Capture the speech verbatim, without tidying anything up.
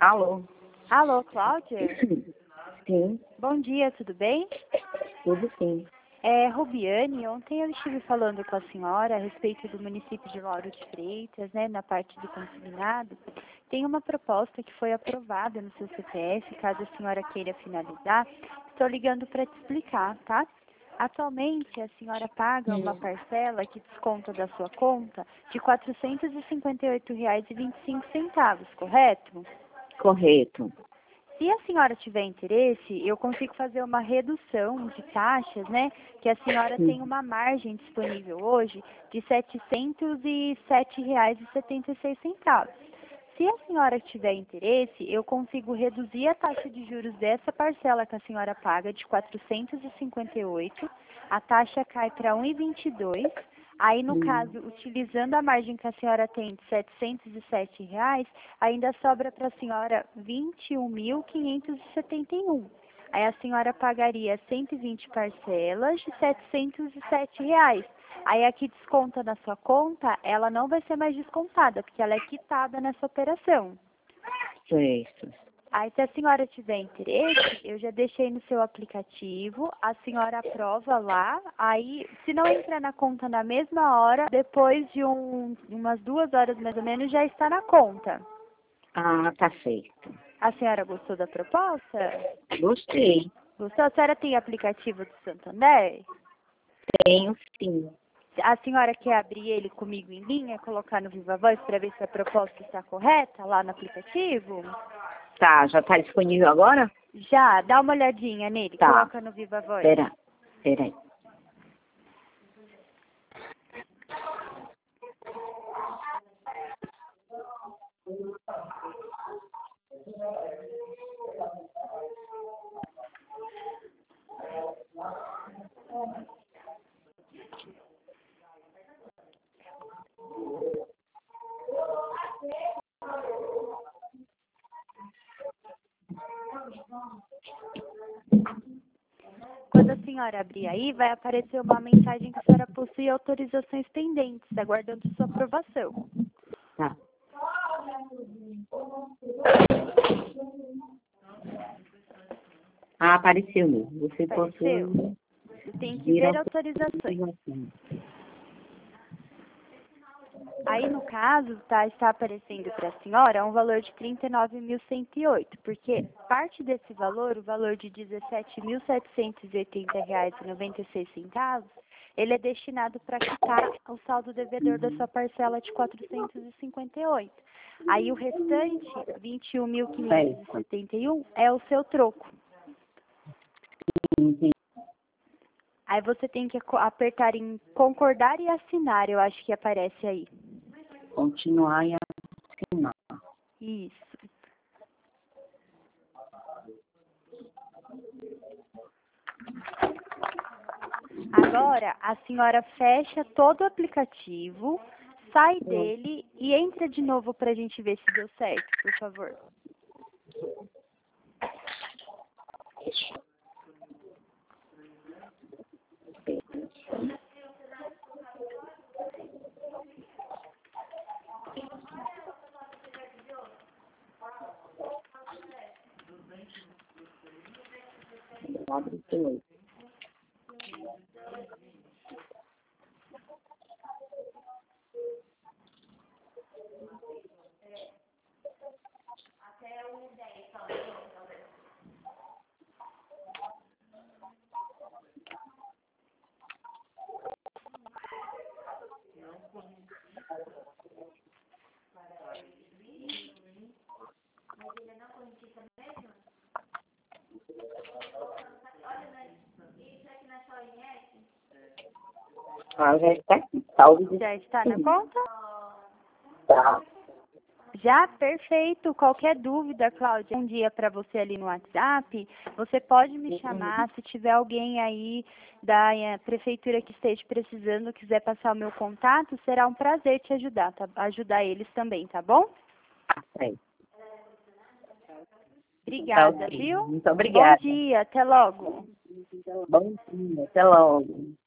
Alô? Alô, Cláudia? Sim, Bom dia, tudo bem? tudo sim. É, Rubiane, ontem eu estive falando com a senhora a respeito do município de Lauro de Freitas, né, na parte do consignado. Tem uma proposta que foi aprovada no seu C P F, caso a senhora queira finalizar. Estou ligando para te explicar, tá? Atualmente, a senhora paga uma Hum. parcela que desconta da sua conta de quatrocentos e cinquenta e oito reais e vinte e cinco centavos, correto? Correto. Se a senhora tiver interesse, eu consigo fazer uma redução de taxas, né? Que a senhora Hum. tem uma margem disponível hoje de setecentos e sete reais e setenta e seis centavos. Se a senhora tiver interesse, eu consigo reduzir a taxa de juros dessa parcela que a senhora paga de quatrocentos e cinquenta e oito, a taxa cai para um vírgula vinte e dois. Aí, no Hum. caso, utilizando a margem que a senhora tem de setecentos e sete reais, ainda sobra para a senhora vinte e um mil quinhentos e setenta e um. Aí a senhora pagaria cento e vinte parcelas de setecentos e sete reais. Aí aqui desconta na sua conta, ela não vai ser mais descontada, porque ela é quitada nessa operação. Certo. Aí, se a senhora tiver interesse, eu já deixei no seu aplicativo, a senhora aprova lá, aí, se não entrar na conta na mesma hora, depois de um, umas duas horas mais ou menos, já está na conta. Ah, tá certo. A senhora gostou da proposta? Gostei. Gostou? A senhora tem aplicativo do Santander? Tenho sim. A senhora quer abrir ele comigo em linha, colocar no Viva Voz para ver se a proposta está correta lá no aplicativo? Tá, já tá disponível agora? Já, dá uma olhadinha nele, Tá. coloca no Viva Voz. Pera, pera aí. Quando a senhora abrir aí, vai aparecer uma mensagem que a senhora possui autorizações pendentes, aguardando sua aprovação. Tá. Ah, apareceu mesmo. Você Apareceu? possui Tem que vir ver autorizações. autorização. Aí, no caso, tá, está aparecendo para a senhora um valor de trinta e nove mil cento e oito, porque parte desse valor, o valor de dezessete mil setecentos e oitenta reais e noventa e seis centavos, ele é destinado para quitar o saldo devedor da sua parcela de quatrocentos e cinquenta e oito. Aí o restante, vinte e um mil quinhentos e setenta e um, é o seu troco. Entendi. Aí você tem que co- apertar em concordar e assinar, eu acho que aparece aí. Continuar e assinar. Isso. Agora, a senhora fecha todo o aplicativo, sai dele e entra de novo para a gente ver se deu certo, por favor. Abre de novo. Ah, já está aqui. Salve. Já está na conta? Tá. Já, perfeito. Qualquer dúvida, Cláudia, um dia para você ali no WhatsApp, você pode me chamar. Se tiver alguém aí da eh, prefeitura que esteja precisando, quiser passar o meu contato, será um prazer te ajudar, tá? Ajudar eles também, tá bom? É. Obrigada, Ok. viu? Muito obrigada. Bom dia, até logo. Bom dia. Até logo.